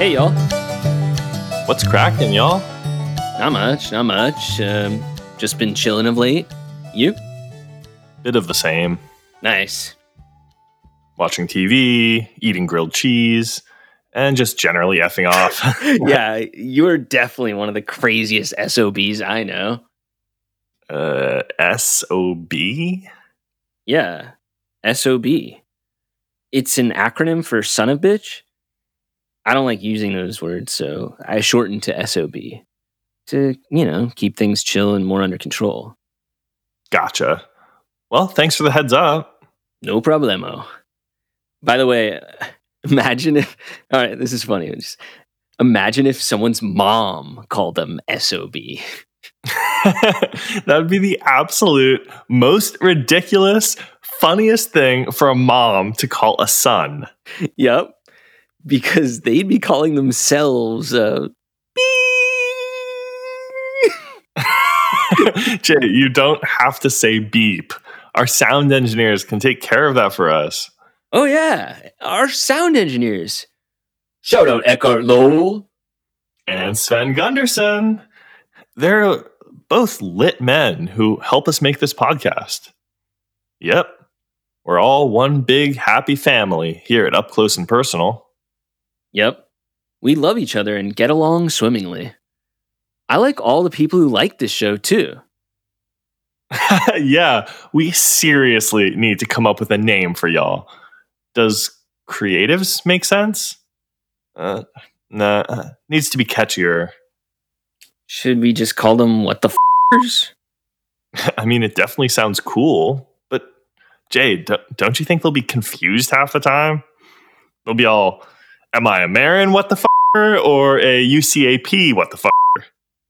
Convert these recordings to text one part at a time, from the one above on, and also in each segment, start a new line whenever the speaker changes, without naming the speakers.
Hey, y'all.
What's cracking, y'all?
Not much. Just been chilling of late. You?
Bit of the same.
Nice.
Watching TV, eating grilled cheese, and just generally effing off.
Yeah, you're definitely one of the craziest SOBs I know.
SOB?
Yeah, SOB. It's an acronym for son of bitch. I don't like using those words, so I shortened to SOB to, keep things chill and more under control.
Gotcha. Well, thanks for the heads up.
No problemo. By the way, imagine if... All right, this is funny. Just imagine if someone's mom called them SOB.
That would be the absolute most ridiculous, funniest thing for a mom to call a son.
Yep. Because they'd be calling themselves
Jay, you don't have to say beep. Our sound engineers can take care of that for us.
Oh, yeah. Our sound engineers. Shout out Eckhart Lowell.
And Sven Gunderson. They're both lit men who help us make this podcast. Yep. We're all one big happy family here at Up Close and Personal.
Yep. We love each other and get along swimmingly. I like all the people who like this show, too.
Yeah, we seriously need to come up with a name for y'all. Does creatives make sense? Nah, needs to be catchier.
Should we just call them what the f***ers?
I mean, it definitely sounds cool, but Jay, don't you think they'll be confused half the time? They'll be all, am I a Marin what the f***er or a UCAP what the f***er?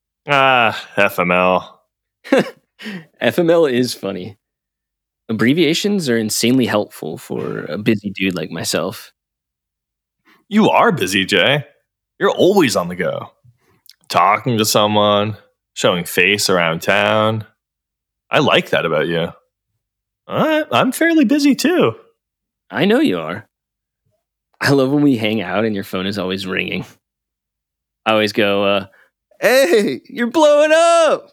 FML.
FML is funny. Abbreviations are insanely helpful for a busy dude like myself.
You are busy, Jay. You're always on the go. Talking to someone, showing face around town. I like that about you. I'm fairly busy too.
I know you are. I love when we hang out and your phone is always ringing. I always go, hey, you're blowing up!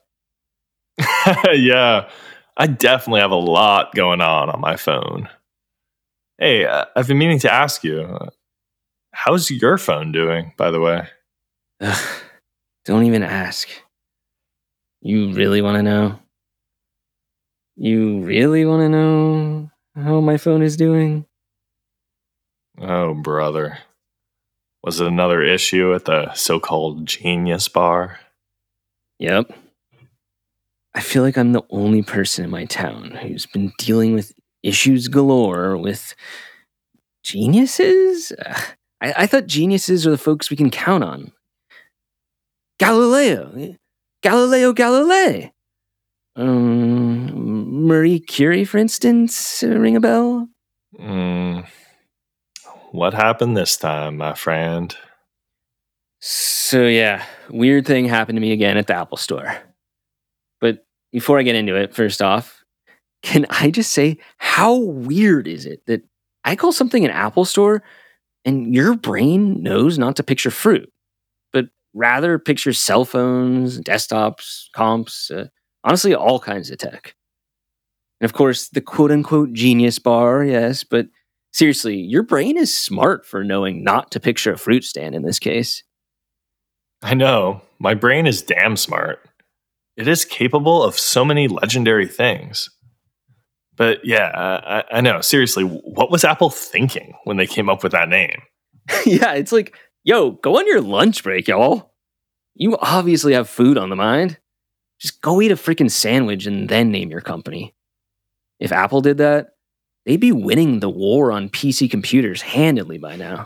Yeah, I definitely have a lot going on my phone. Hey, I've been meaning to ask you, how's your phone doing, by the way?
Ugh, don't even ask. You really want to know? You really want to know how my phone is doing?
Oh, brother. Was it another issue at the so-called Genius Bar?
Yep. I feel like I'm the only person in my town who's been dealing with issues galore with geniuses? I thought geniuses are the folks we can count on. Galileo Galilei. Marie Curie, for instance, ring a bell?
What happened this time, my friend?
So yeah, weird thing happened to me again at the Apple Store. But before I get into it, first off, can I just say, how weird is it that I call something an Apple Store and your brain knows not to picture fruit, but rather pictures cell phones, desktops, comps, honestly, all kinds of tech. And of course, the quote-unquote Genius Bar, yes, but seriously, your brain is smart for knowing not to picture a fruit stand in this case.
I know. My brain is damn smart. It is capable of so many legendary things. But yeah, I know. Seriously, what was Apple thinking when they came up with that name?
Yeah, it's like, yo, go on your lunch break, y'all. You obviously have food on the mind. Just go eat a freaking sandwich and then name your company. If Apple did that, they'd be winning the war on PC computers handily by now.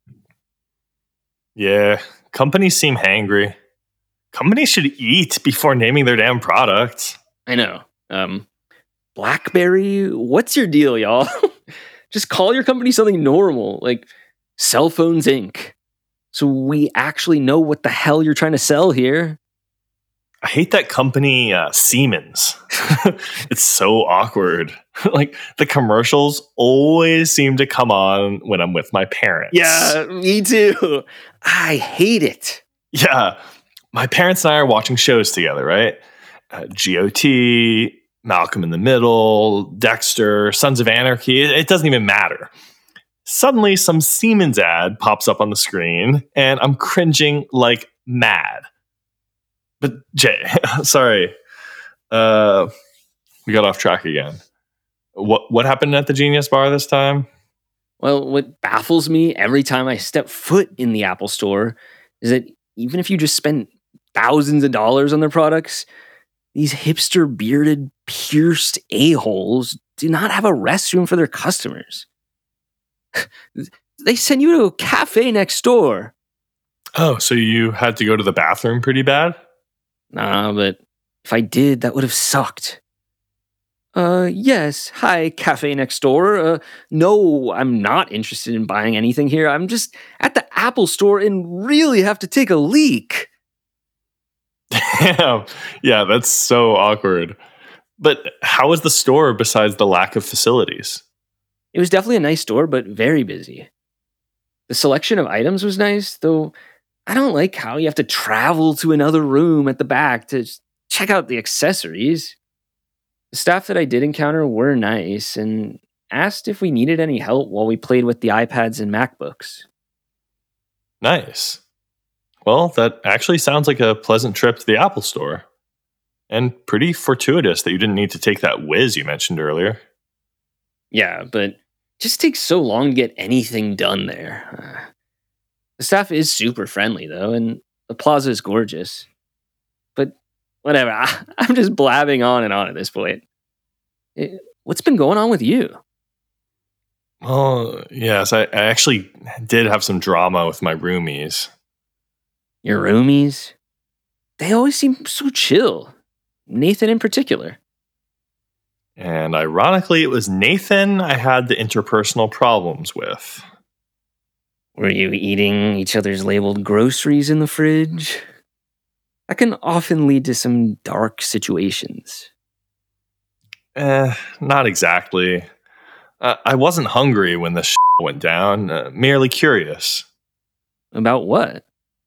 Yeah, companies seem hangry. Companies should eat before naming their damn products.
I know. BlackBerry, what's your deal, y'all? Just call your company something normal, like Cell Phones Inc., so we actually know what the hell you're trying to sell here.
I hate that company, Siemens. It's so awkward. Like the commercials always seem to come on when I'm with my parents.
Yeah, me too. I hate it.
Yeah. My parents and I are watching shows together, right? GOT, Malcolm in the Middle, Dexter, Sons of Anarchy. It doesn't even matter. Suddenly, some Siemens ad pops up on the screen, and I'm cringing like mad. But Jay, sorry, we got off track again. What happened at the Genius Bar this time?
Well, what baffles me every time I step foot in the Apple store is that even if you just spend thousands of dollars on their products, these hipster bearded, pierced a-holes do not have a restroom for their customers. They send you to a cafe next door.
Oh, so you had to go to the bathroom pretty bad?
Nah, but if I did, that would have sucked. Yes. Hi, cafe next door. No, I'm not interested in buying anything here. I'm just at the Apple store and really have to take a leak.
Damn. Yeah, that's so awkward. But how was the store besides the lack of facilities?
It was definitely a nice store, but very busy. The selection of items was nice, though I don't like how you have to travel to another room at the back to check out the accessories. The staff that I did encounter were nice and asked if we needed any help while we played with the iPads and MacBooks.
Nice. Well, that actually sounds like a pleasant trip to the Apple store. And pretty fortuitous that you didn't need to take that whiz you mentioned earlier.
Yeah, but it just takes so long to get anything done there. The staff is super friendly, though, and the plaza is gorgeous. But whatever, I'm just blabbing on and on at this point. What's been going on with you?
Oh, yes, I actually did have some drama with my roomies.
Your roomies? They always seem so chill. Nathan in particular.
And ironically, it was Nathan I had the interpersonal problems with.
Were you eating each other's labeled groceries in the fridge? That can often lead to some dark situations.
Not exactly. I wasn't hungry when the went down, merely curious.
About what?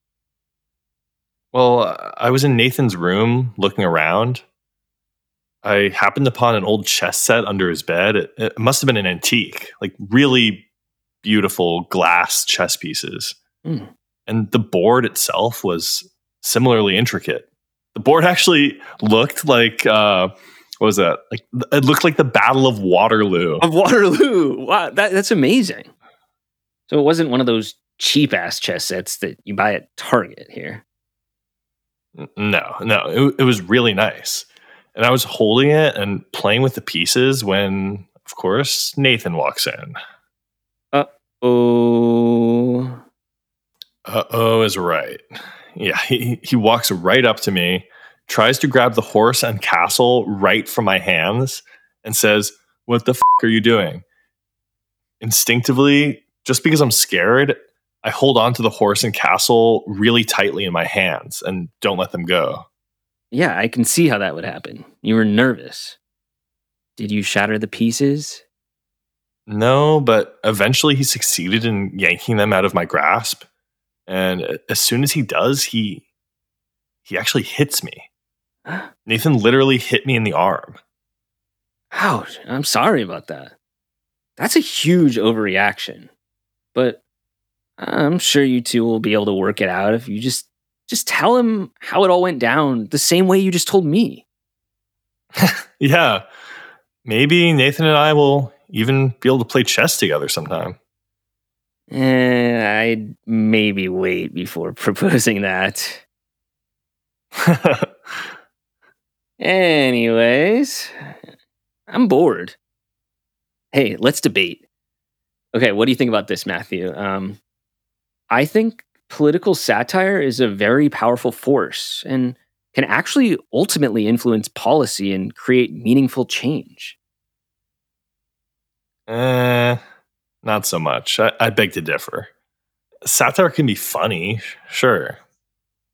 Well, I was in Nathan's room looking around. I happened upon an old chess set under his bed. It must have been an antique, like really beautiful glass chess pieces.
Mm.
And the board itself was similarly intricate. The board actually looked like, what was that? Like it looked like the Battle of Waterloo.
Of Waterloo! Wow, that's amazing. So it wasn't one of those cheap-ass chess sets that you buy at Target here.
No, it was really nice. And I was holding it and playing with the pieces when, of course, Nathan walks in.
Uh-oh.
Uh-oh is right. Yeah, he walks right up to me, tries to grab the horse and castle right from my hands, and says, "What the f*** are you doing?" Instinctively, just because I'm scared, I hold on to the horse and castle really tightly in my hands and don't let them go.
Yeah, I can see how that would happen. You were nervous. Did you shatter the pieces?
No, but eventually he succeeded in yanking them out of my grasp. And as soon as he does, he actually hits me. Nathan literally hit me in the arm.
Ouch, I'm sorry about that. That's a huge overreaction. But I'm sure you two will be able to work it out if you just tell him how it all went down the same way you just told me.
Yeah. Maybe Nathan and I will even be able to play chess together sometime.
I'd maybe wait before proposing that. Anyways, I'm bored. Hey, let's debate. Okay, what do you think about this, Matthew? I think political satire is a very powerful force and can actually ultimately influence policy and create meaningful change.
Not so much. I beg to differ. Satire can be funny, sure,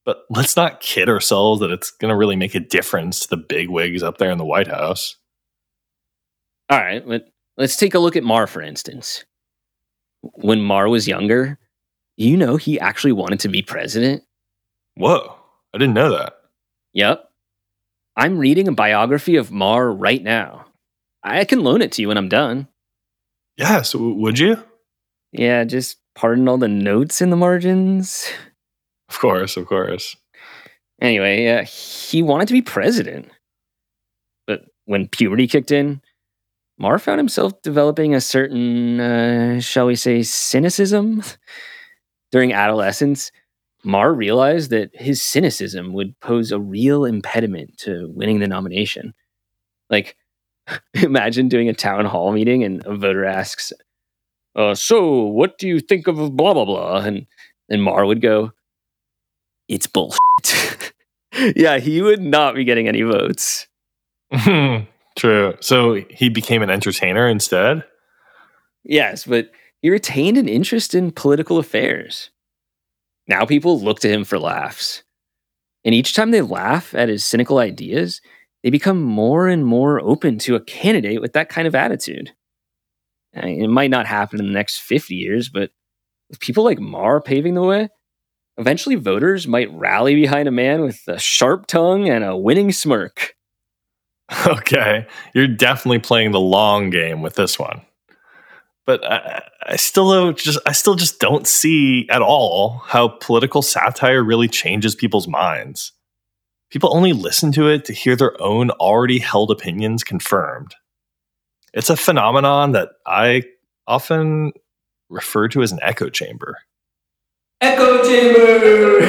But let's not kid ourselves that it's going to really make a difference to the bigwigs up there in the White House.
All right, let's take a look at Maher, for instance. When Maher was younger, he actually wanted to be president.
Whoa, I didn't know that.
Yep. I'm reading a biography of Maher right now. I can loan it to you when I'm done.
Yeah, so would you?
Yeah, just pardon all the notes in the margins.
Of course.
Anyway, he wanted to be president. But when puberty kicked in, Maher found himself developing a certain, shall we say, cynicism. During adolescence, Maher realized that his cynicism would pose a real impediment to winning the nomination. Like, imagine doing a town hall meeting and a voter asks, so what do you think of blah, blah, blah? And Maher would go, it's bullshit. Yeah, he would not be getting any votes.
True. So he became an entertainer instead?
Yes, but he retained an interest in political affairs. Now people look to him for laughs. And each time they laugh at his cynical ideas, they become more and more open to a candidate with that kind of attitude. It might not happen in the next 50 years, but with people like Maher paving the way, eventually voters might rally behind a man with a sharp tongue and a winning smirk.
Okay, you're definitely playing the long game with this one. But I still just don't see at all how political satire really changes people's minds. People only listen to it to hear their own already held opinions confirmed. It's a phenomenon that I often refer to as an echo chamber.
Echo chamber!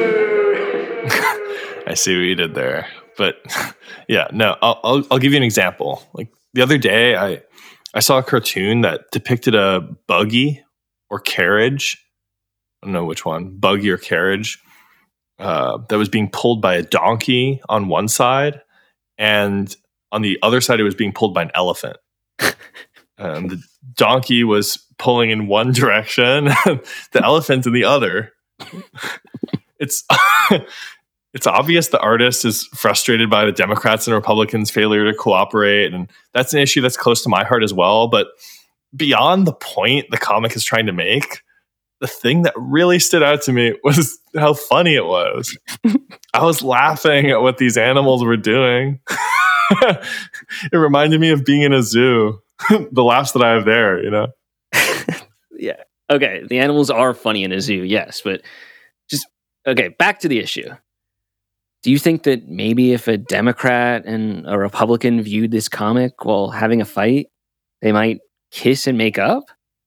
I see what you did there. But yeah, no, I'll give you an example. Like the other day, I saw a cartoon that depicted a buggy or carriage. I don't know which one, buggy or carriage, that was being pulled by a donkey on one side, and on the other side, it was being pulled by an elephant. The donkey was pulling in one direction, the elephant in the other. It's obvious the artist is frustrated by the Democrats and Republicans' failure to cooperate, and that's an issue that's close to my heart as well. But beyond the point the comic is trying to make, the thing that really stood out to me was how funny it was. I was laughing at what these animals were doing. It reminded me of being in a zoo. The laughs that I have there,
Yeah. Okay, the animals are funny in a zoo, yes, but back to the issue. Do you think that maybe if a Democrat and a Republican viewed this comic while having a fight, they might kiss and make up?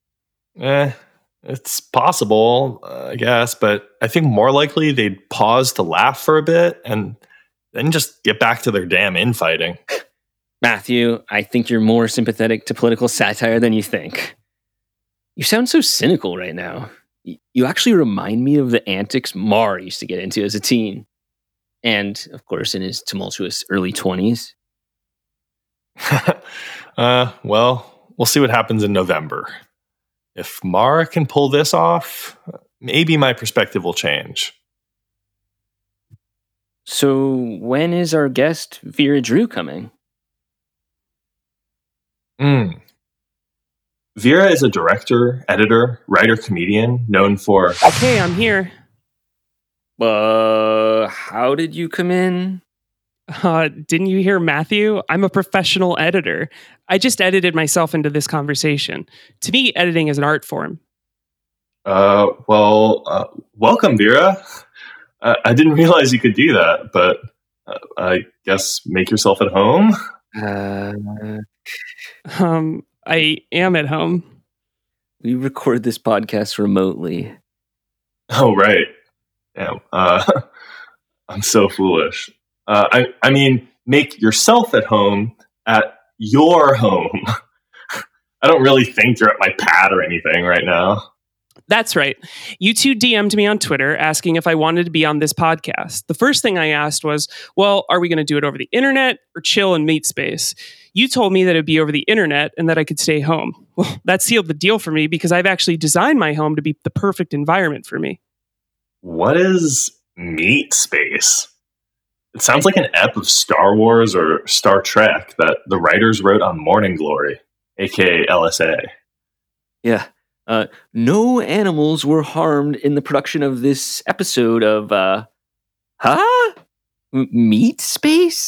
It's possible, I guess, but I think more likely they'd pause to laugh for a bit and then just get back to their damn infighting.
Matthew, I think you're more sympathetic to political satire than you think. You sound so cynical right now. You actually remind me of the antics Maher used to get into as a teen. And, of course, in his tumultuous early 20s.
Well, we'll see what happens in November. If Maher can pull this off, maybe my perspective will change.
So, when is our guest, Vera Drew, coming?
Vera is a director, editor, writer, comedian known for...
Okay, I'm here.
How did you come in?
Didn't you hear Matthew? I'm a professional editor. I just edited myself into this conversation. To me, editing is an art form.
Welcome, Vera. I didn't realize you could do that, but I guess make yourself at home.
I am at home.
We record this podcast remotely.
Oh, right. Yeah, I'm so foolish. I mean, make yourself at home at your home. I don't really think you're at my pad or anything right now.
That's right. You two DM'd me on Twitter asking if I wanted to be on this podcast. The first thing I asked was, well, are we going to do it over the internet or chill in meet space? You told me that it'd be over the internet and that I could stay home. Well, that sealed the deal for me because I've actually designed my home to be the perfect environment for me.
What is Meat space. It sounds like an ep of Star Wars or Star Trek that the writers wrote on Morning Glory, aka LSA.
Yeah. No animals were harmed in the production of this episode of, Meat space?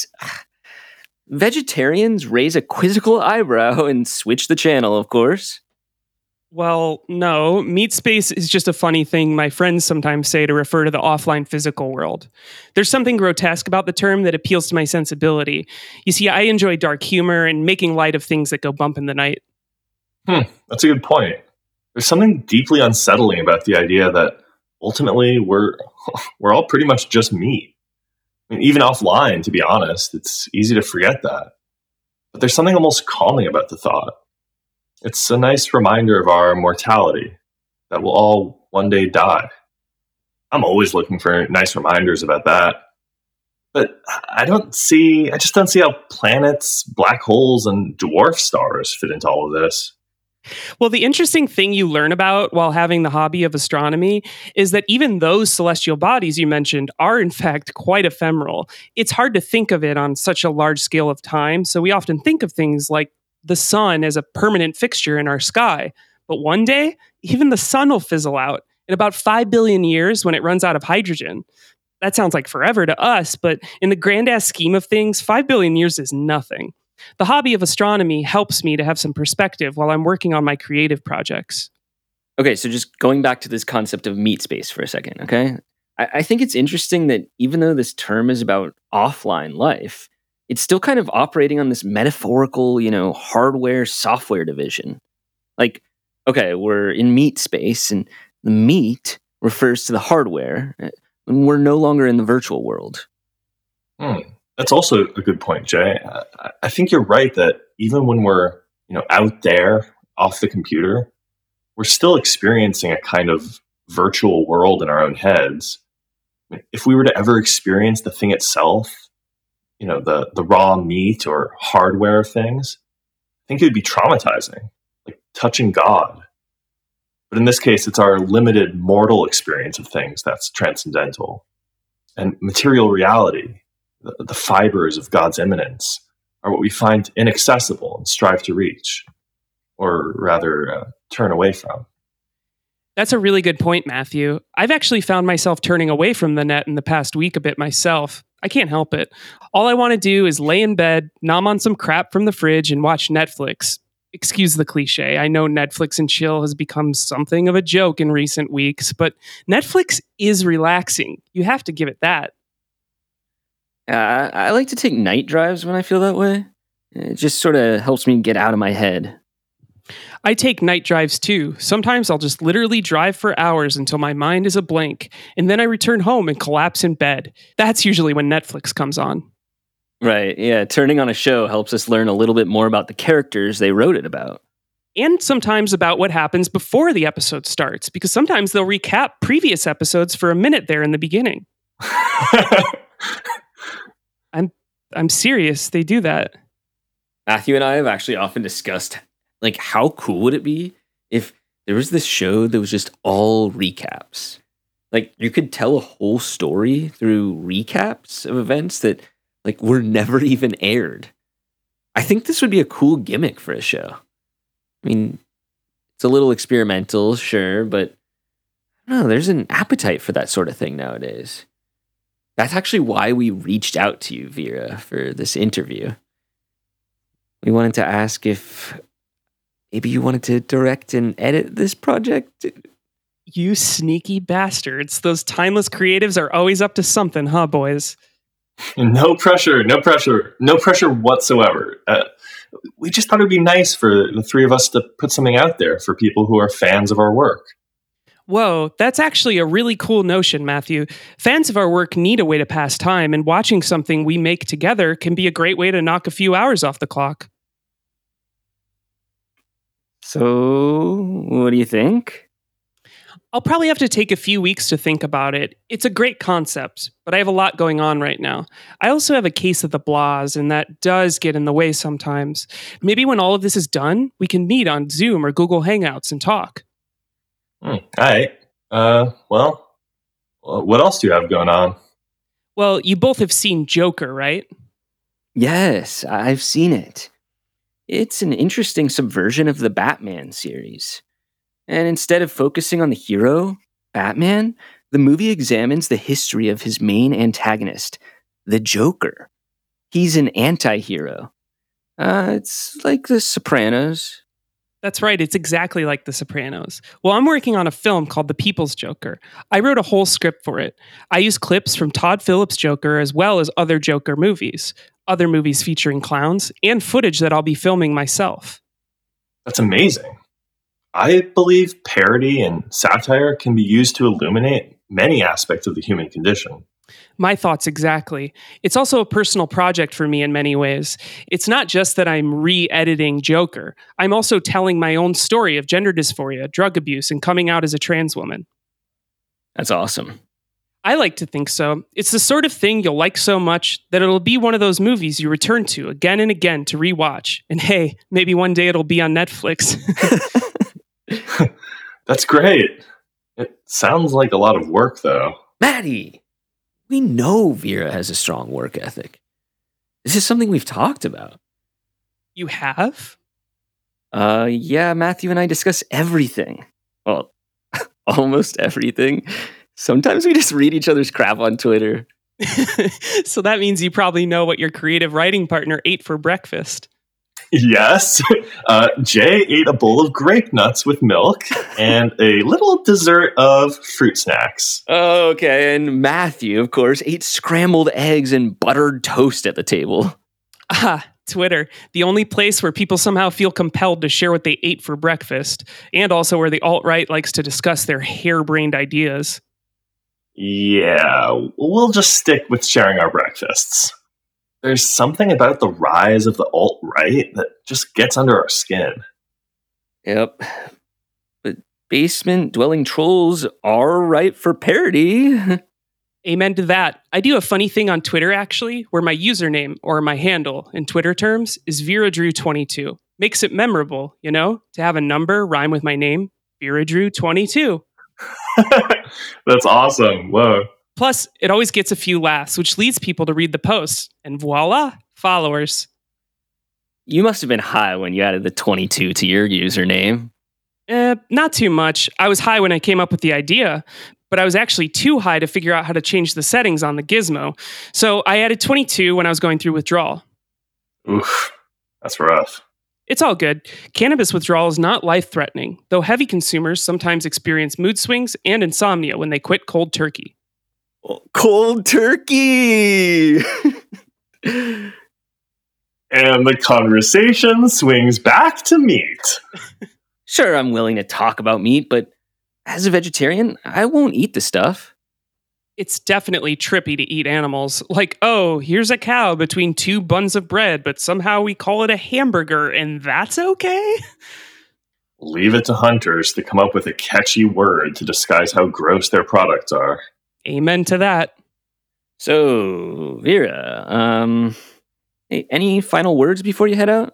Vegetarians raise a quizzical eyebrow and switch the channel, of course.
Well, no. Meat space is just a funny thing my friends sometimes say to refer to the offline physical world. There's something grotesque about the term that appeals to my sensibility. You see, I enjoy dark humor and making light of things that go bump in the night.
That's a good point. There's something deeply unsettling about the idea that ultimately we're all pretty much just meat. I mean, even offline, to be honest, it's easy to forget that. But there's something almost calming about the thought. It's a nice reminder of our mortality, that we'll all one day die. I'm always looking for nice reminders about that. But I just don't see how planets, black holes, and dwarf stars fit into all of this.
Well, the interesting thing you learn about while having the hobby of astronomy is that even those celestial bodies you mentioned are, in fact, quite ephemeral. It's hard to think of it on such a large scale of time, so we often think of things like the sun as a permanent fixture in our sky. But one day, even the sun will fizzle out in about 5 billion years when it runs out of hydrogen. That sounds like forever to us, but in the grand-ass scheme of things, 5 billion years is nothing. The hobby of astronomy helps me to have some perspective while I'm working on my creative projects.
Okay, so just going back to this concept of meat space for a second, okay? I think it's interesting that even though this term is about offline life, it's still kind of operating on this metaphorical, hardware software division. Like, okay, we're in meat space, and the meat refers to the hardware, and we're no longer in the virtual world.
That's also a good point, Jay. I think you're right that even when we're, out there off the computer, we're still experiencing a kind of virtual world in our own heads. If we were to ever experience the thing itself, the raw meat or hardware of things, I think it would be traumatizing, like touching God. But in this case, it's our limited mortal experience of things that's transcendental. And material reality, the fibers of God's immanence, are what we find inaccessible and strive to reach, or rather turn away from.
That's a really good point, Matthew. I've actually found myself turning away from the net in the past week a bit myself. I can't help it. All I want to do is lay in bed, nom on some crap from the fridge, and watch Netflix. Excuse the cliche. I know Netflix and chill has become something of a joke in recent weeks, but Netflix is relaxing. You have to give it that.
I like to take night drives when I feel that way. It just sort of helps me get out of my head.
I take night drives too. Sometimes I'll just literally drive for hours until my mind is a blank, and then I return home and collapse in bed. That's usually when Netflix comes on.
Right, yeah. Turning on a show helps us learn a little bit more about the characters they wrote it about.
And sometimes about what happens before the episode starts, because sometimes they'll recap previous episodes for a minute there in the beginning. I'm serious, they do that.
Matthew and I have actually often discussed, how cool would it be if there was this show that was just all recaps? You could tell a whole story through recaps of events that, were never even aired. I think this would be a cool gimmick for a show. I mean, it's a little experimental, sure, but I don't know, there's an appetite for that sort of thing nowadays. That's actually why we reached out to you, Vera, for this interview. We wanted to ask if maybe you wanted to direct and edit this project.
You sneaky bastards. Those timeless creatives are always up to something, huh, boys?
No pressure whatsoever. We just thought it would be nice for the three of us to put something out there for people who are fans of our work.
Whoa, that's actually a really cool notion, Matthew. Fans of our work need a way to pass time, and watching something we make together can be a great way to knock a few hours off the clock.
So, what do you think?
I'll probably have to take a few weeks to think about it. It's a great concept, but I have a lot going on right now. I also have a case of the blahs, and that does get in the way sometimes. Maybe when all of this is done, we can meet on Zoom or Google Hangouts and talk.
All right. Well, What else do you have going on?
Well, you both have seen Joker, right?
Yes, I've seen it. It's an interesting subversion of the Batman series. And instead of focusing on the hero, Batman, the movie examines the history of his main antagonist, the Joker. He's an anti-hero. It's like The Sopranos.
That's right. It's exactly like The Sopranos. Well, I'm working on a film called The People's Joker. I wrote a whole script for it. I use clips from Todd Phillips' Joker as well as other Joker movies, other movies featuring clowns, and footage that I'll be filming myself.
That's amazing. I believe parody and satire can be used to illuminate many aspects of the human condition.
My thoughts exactly. It's also a personal project for me in many ways. It's not just that I'm re-editing Joker. I'm also telling my own story of gender dysphoria, drug abuse, and coming out as a trans woman.
That's awesome.
I like to think so. It's the sort of thing you'll like so much that it'll be one of those movies you return to again and again to rewatch. And hey, maybe one day it'll be on Netflix.
That's great. It sounds like a lot of work, though.
Maddie, we know Vera has a strong work ethic. This is something we've talked about.
You have?
Yeah, Matthew and I discuss everything. Well, almost everything. Sometimes we just read each other's crap on Twitter.
So that means you probably know what your creative writing partner ate for breakfast.
Yes. Jay ate a bowl of grape nuts with milk and a little dessert of fruit snacks.
Okay, and Matthew, of course, ate scrambled eggs and buttered toast at the table.
Twitter, the only place where people somehow feel compelled to share what they ate for breakfast, and also where the alt-right likes to discuss their harebrained ideas.
Yeah, we'll just stick with sharing our breakfasts. There's something about the rise of the alt-right that just gets under our skin.
Yep. But basement-dwelling trolls are ripe for parody.
Amen to that. I do a funny thing on Twitter, actually, where my username, or my handle in Twitter terms, is VeraDrew22. Makes it memorable, you know, to have a number rhyme with my name, VeraDrew22.
That's awesome. Whoa.
Plus, it always gets a few laughs, which leads people to read the post. And voila, followers.
You must have been high when you added the 22 to your username.
Not too much. I was high when I came up with the idea, but I was actually too high to figure out how to change the settings on the gizmo. So I added 22 when I was going through withdrawal.
Oof, that's rough.
It's all good. Cannabis withdrawal is not life-threatening, though heavy consumers sometimes experience mood swings and insomnia when they quit cold turkey.
Cold turkey!
And the conversation swings back to meat.
Sure, I'm willing to talk about meat, but as a vegetarian, I won't eat the stuff.
It's definitely trippy to eat animals. Like, oh, here's a cow between two buns of bread, but somehow we call it a hamburger, and that's okay?
Leave it to hunters to come up with a catchy word to disguise how gross their products are.
Amen to that.
So, Vera, any final words before you head out?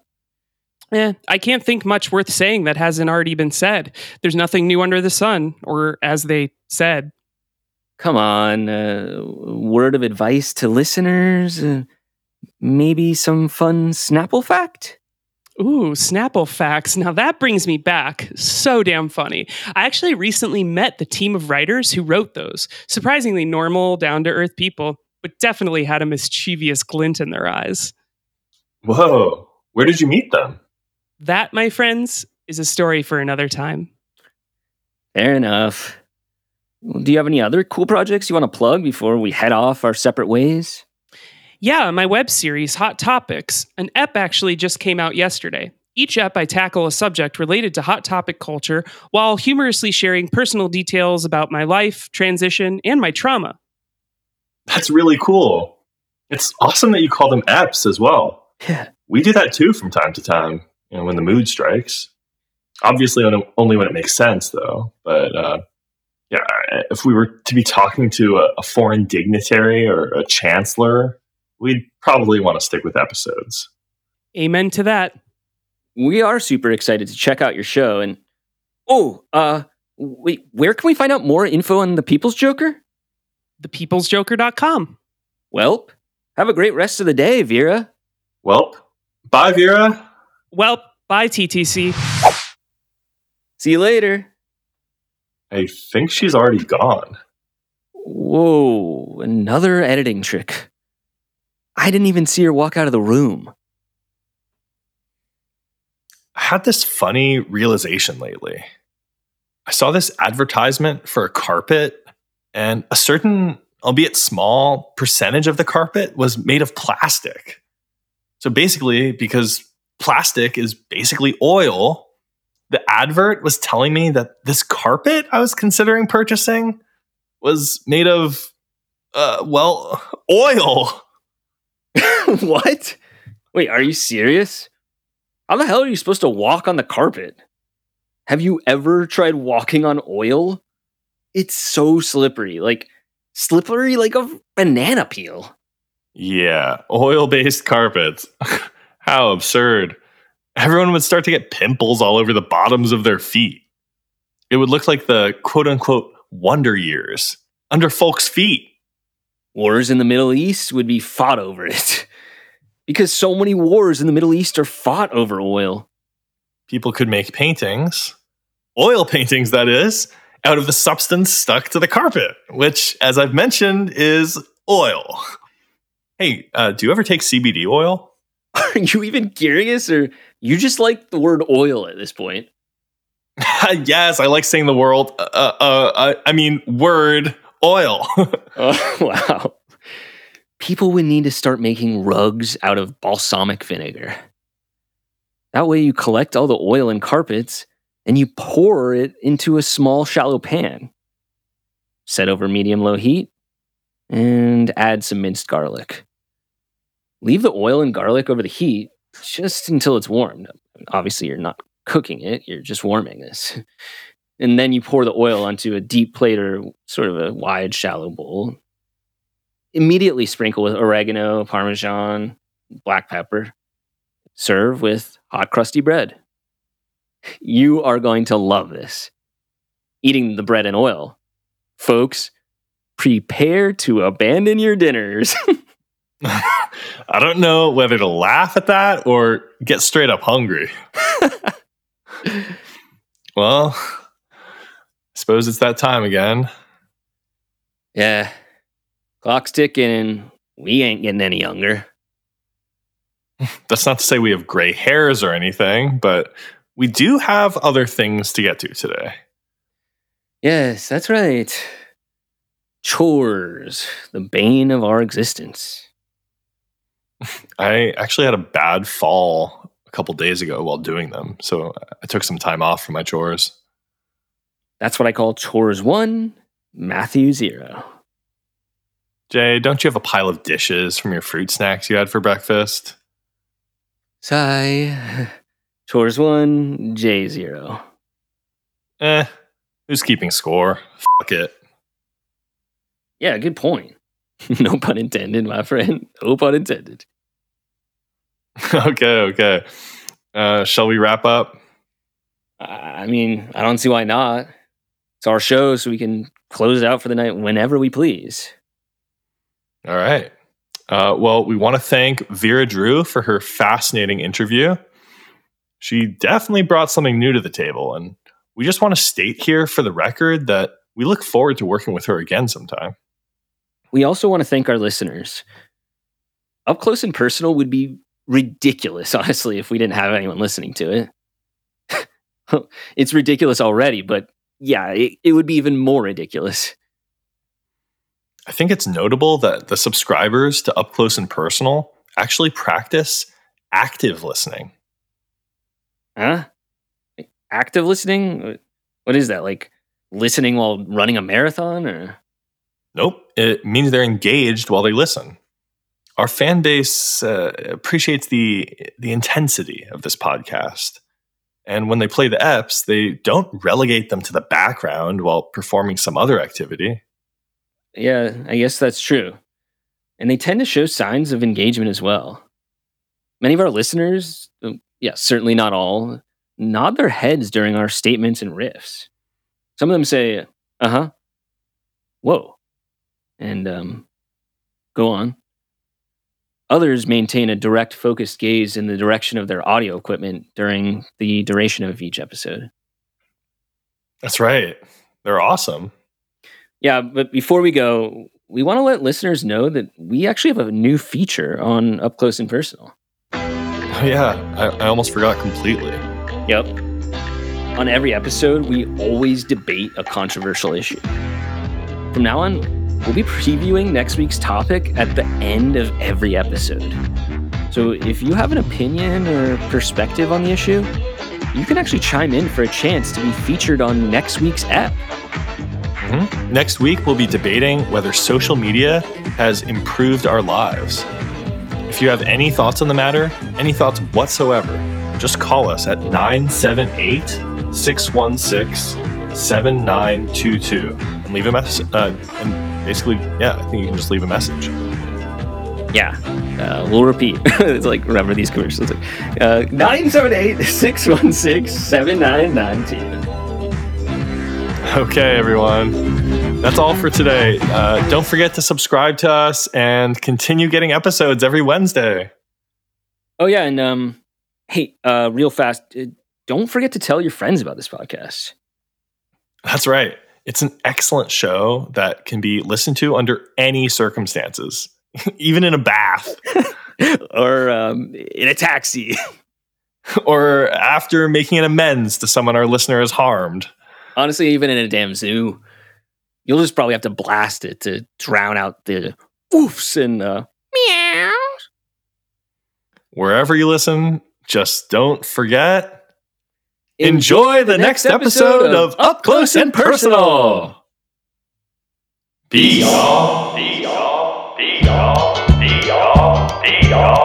I can't think much worth saying that hasn't already been said. There's nothing new under the sun, or as they said.
Come on, word of advice to listeners? Maybe some fun Snapple fact?
Ooh, Snapple facts. Now that brings me back. So damn funny. I actually recently met the team of writers who wrote those. Surprisingly normal, down-to-earth people, but definitely had a mischievous glint in their eyes.
Whoa, where did you meet them?
That, my friends, is a story for another time.
Fair enough. Do you have any other cool projects you want to plug before we head off our separate ways?
Yeah, my web series, Hot Topics. An ep actually just came out yesterday. Each ep, I tackle a subject related to hot topic culture while humorously sharing personal details about my life, transition, and my trauma.
That's really cool. It's awesome that you call them eps as well.
Yeah.
We do that too from time to time, when the mood strikes. Obviously, only when it makes sense, though. But if we were to be talking to a foreign dignitary or a chancellor, we'd probably want to stick with episodes.
Amen to that.
We are super excited to check out your show. And wait, where can we find out more info on the People's Joker?
thepeoplesjoker.com.
Welp, have a great rest of the day, Vera.
Well, bye, Vera.
Well, bye, TTC.
See you later.
I think she's already gone.
Whoa, another editing trick. I didn't even see her walk out of the room.
I had this funny realization lately. I saw this advertisement for a carpet, and a certain, albeit small, percentage of the carpet was made of plastic. So basically, because plastic is basically oil, the advert was telling me that this carpet I was considering purchasing was made of, oil.
What? Wait, are you serious? How the hell are you supposed to walk on the carpet? Have you ever tried walking on oil? It's so slippery, like a banana peel.
Yeah, oil-based carpets. How absurd. Everyone would start to get pimples all over the bottoms of their feet. It would look like the quote-unquote wonder years under folks' feet.
Wars in the Middle East would be fought over it. Because so many wars in the Middle East are fought over oil.
People could make paintings, oil paintings that is, out of the substance stuck to the carpet, which, as I've mentioned, is oil. Hey, do you ever take CBD oil?
Are you even curious, or you just like the word oil at this point?
Yes, I like saying the word oil.
Oh, wow. People would need to start making rugs out of balsamic vinegar. That way you collect all the oil in carpets and you pour it into a small, shallow pan. Set over medium-low heat and add some minced garlic. Leave the oil and garlic over the heat just until it's warmed. Obviously, you're not cooking it, you're just warming this. And then you pour the oil onto a deep plate or sort of a wide, shallow bowl. Immediately sprinkle with oregano, Parmesan, black pepper. Serve with hot, crusty bread. You are going to love this. Eating the bread and oil. Folks, prepare to abandon your dinners.
I don't know whether to laugh at that or get straight up hungry. Well, I suppose it's that time again.
Yeah. Clock's ticking and we ain't getting any younger.
That's not to say we have gray hairs or anything, but we do have other things to get to today.
Yes, that's right. Chores, the bane of our existence.
I actually had a bad fall a couple days ago while doing them, so I took some time off from my chores.
That's what I call chores 1, Matthew 0.
Jay, don't you have a pile of dishes from your fruit snacks you had for breakfast?
Sigh. Chores 1, J 0.
Who's keeping score? Fuck it.
Yeah, good point. No pun intended, my friend. No pun intended.
Okay. Shall we wrap up?
I mean, I don't see why not. It's our show, so we can close it out for the night whenever we please.
All right. Well, we want to thank Vera Drew for her fascinating interview. She definitely brought something new to the table, and we just want to state here for the record that we look forward to working with her again sometime.
We also want to thank our listeners. Up Close and Personal would be ridiculous, honestly, if we didn't have anyone listening to it. It's ridiculous already, but yeah, it would be even more ridiculous.
I think it's notable that the subscribers to Up Close and Personal actually practice active listening.
Huh? Active listening? What is that? Like listening while running a marathon? Or?
Nope. It means they're engaged while they listen. Our fan base appreciates the intensity of this podcast. And when they play the EPs, they don't relegate them to the background while performing some other activity.
Yeah, I guess that's true. And they tend to show signs of engagement as well. Many of our listeners, certainly not all, nod their heads during our statements and riffs. Some of them say, uh-huh, whoa, and go on. Others maintain a direct, focused gaze in the direction of their audio equipment during the duration of each episode.
That's right. They're awesome.
Yeah, but before we go, we want to let listeners know that we actually have a new feature on Up Close and Personal.
Oh, yeah, I almost forgot completely.
Yep. On every episode, we always debate a controversial issue. From now on, we'll be previewing next week's topic at the end of every episode. So if you have an opinion or perspective on the issue, you can actually chime in for a chance to be featured on next week's ep.
Mm-hmm. Next week, we'll be debating whether social media has improved our lives. If you have any thoughts on the matter, any thoughts whatsoever, just call us at 978-616-7922 and leave a message. And basically, I think you can just leave a message.
Yeah, we'll repeat. It's like, remember these commercials. Like, 978-616-7992.
Okay, everyone. That's all for today. Don't forget to subscribe to us and continue getting episodes every Wednesday.
Oh, yeah, and hey, real fast, don't forget to tell your friends about this podcast.
That's right. It's an excellent show that can be listened to under any circumstances, even in a bath.
Or in a taxi.
Or after making an amends to someone our listener has harmed.
Honestly, even in a damn zoo. You'll just probably have to blast it to drown out the woofs and meows.
Wherever you listen, just don't forget, enjoy the next episode of Up Close and Personal. Peace.